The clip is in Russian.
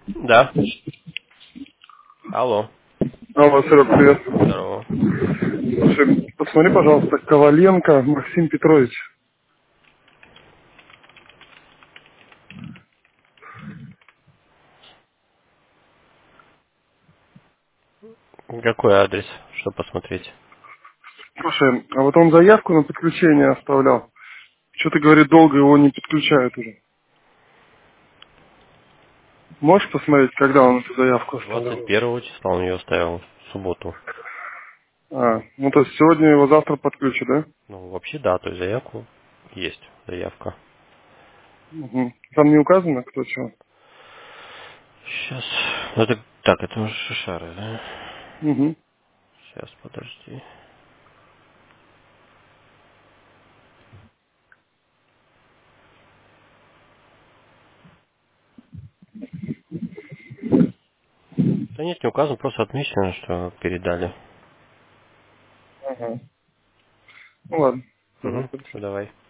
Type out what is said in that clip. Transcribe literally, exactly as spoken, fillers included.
Да. Алло. Алло, Серег, привет. Здорово. Слушай, посмотри, пожалуйста, Коваленко Максим Петрович. Какой адрес? Что посмотреть? Слушай, а вот он заявку на подключение оставлял. Что-то, говорит, долго его не подключают уже. Можешь посмотреть, когда он эту заявку двадцать оставлял? первого числа он ее оставил в субботу. А, ну то есть сегодня его завтра подключат, да? Ну, вообще, да, то есть заявку есть. Заявка. Угу. Там не указано, кто чего? Сейчас. Ну, это, так, это уже Шишары, да? Угу. Сейчас, подожди. Да нет, не указано, просто отмечено, что передали. Ага. Ну ладно. Угу, Понятно. все, давай.